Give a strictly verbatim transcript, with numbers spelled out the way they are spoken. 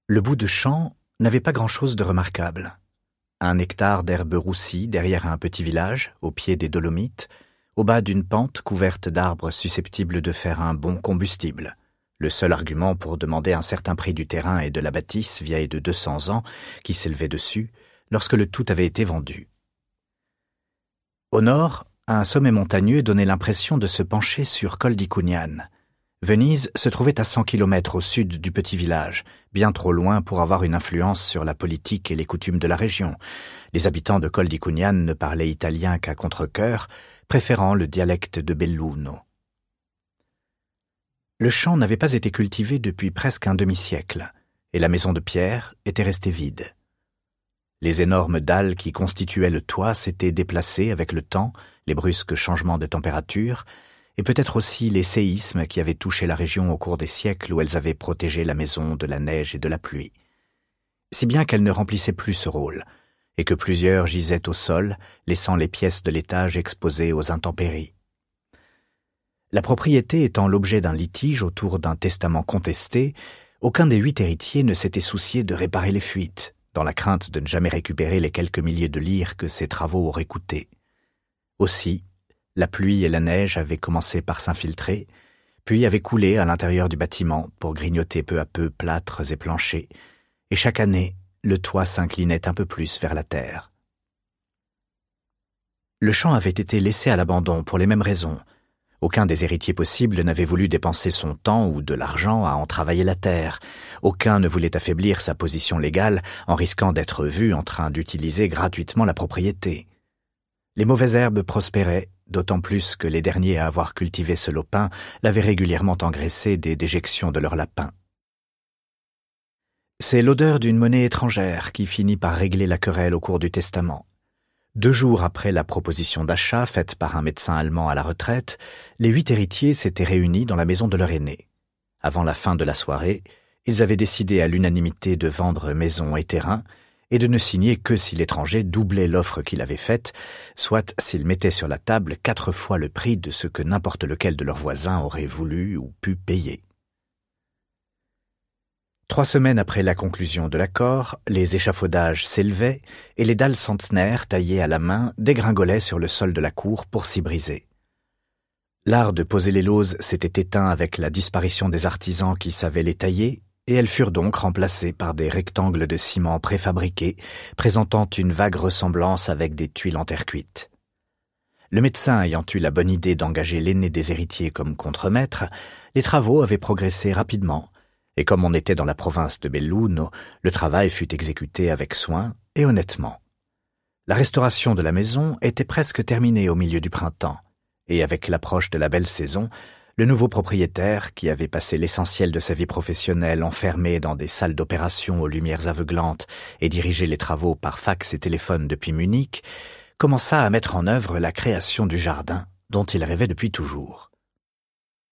Le bout de champ n'avait pas grand-chose de remarquable. Un hectare d'herbe roussie derrière un petit village, au pied des Dolomites, au bas d'une pente couverte d'arbres susceptibles de faire un bon combustible. Le seul argument pour demander un certain prix du terrain et de la bâtisse vieille de deux cents ans qui s'élevait dessus, lorsque le tout avait été vendu. Au nord, un sommet montagneux donnait l'impression de se pencher sur Col di Cugnan. Venise se trouvait à cent kilomètres au sud du petit village, bien trop loin pour avoir une influence sur la politique et les coutumes de la région. Les habitants de Col di Cugnan ne parlaient italien qu'à contre-cœur, préférant le dialecte de Belluno. Le champ n'avait pas été cultivé depuis presque un demi-siècle, et la maison de pierre était restée vide. Les énormes dalles qui constituaient le toit s'étaient déplacées avec le temps, les brusques changements de température, et peut-être aussi les séismes qui avaient touché la région au cours des siècles où elles avaient protégé la maison de la neige et de la pluie. Si bien qu'elles ne remplissaient plus ce rôle, et que plusieurs gisaient au sol, laissant les pièces de l'étage exposées aux intempéries. La propriété étant l'objet d'un litige autour d'un testament contesté, aucun des huit héritiers ne s'était soucié de réparer les fuites, dans la crainte de ne jamais récupérer les quelques milliers de lires que ces travaux auraient coûté. Aussi, la pluie et la neige avaient commencé par s'infiltrer, puis avaient coulé à l'intérieur du bâtiment pour grignoter peu à peu plâtres et planchers, et chaque année, le toit s'inclinait un peu plus vers la terre. Le champ avait été laissé à l'abandon pour les mêmes raisons. Aucun des héritiers possibles n'avait voulu dépenser son temps ou de l'argent à en travailler la terre. Aucun ne voulait affaiblir sa position légale en risquant d'être vu en train d'utiliser gratuitement la propriété. Les mauvaises herbes prospéraient, d'autant plus que les derniers à avoir cultivé ce lopin l'avaient régulièrement engraissé des déjections de leurs lapins. C'est l'odeur d'une monnaie étrangère qui finit par régler la querelle au cours du testament. Deux jours après la proposition d'achat faite par un médecin allemand à la retraite, les huit héritiers s'étaient réunis dans la maison de leur aîné. Avant la fin de la soirée, ils avaient décidé à l'unanimité de vendre maison et terrain et de ne signer que si l'étranger doublait l'offre qu'il avait faite, soit s'il mettait sur la table quatre fois le prix de ce que n'importe lequel de leurs voisins aurait voulu ou pu payer. Trois semaines après la conclusion de l'accord, les échafaudages s'élevaient et les dalles centenaires taillées à la main dégringolaient sur le sol de la cour pour s'y briser. L'art de poser les lauses s'était éteint avec la disparition des artisans qui savaient les tailler, et elles furent donc remplacées par des rectangles de ciment préfabriqués, présentant une vague ressemblance avec des tuiles en terre cuite. Le médecin ayant eu la bonne idée d'engager l'aîné des héritiers comme contremaître, les travaux avaient progressé rapidement, et comme on était dans la province de Belluno, le travail fut exécuté avec soin et honnêtement. La restauration de la maison était presque terminée au milieu du printemps, et avec l'approche de la belle saison, le nouveau propriétaire, qui avait passé l'essentiel de sa vie professionnelle enfermé dans des salles d'opération aux lumières aveuglantes et dirigé les travaux par fax et téléphone depuis Munich, commença à mettre en œuvre la création du jardin dont il rêvait depuis toujours.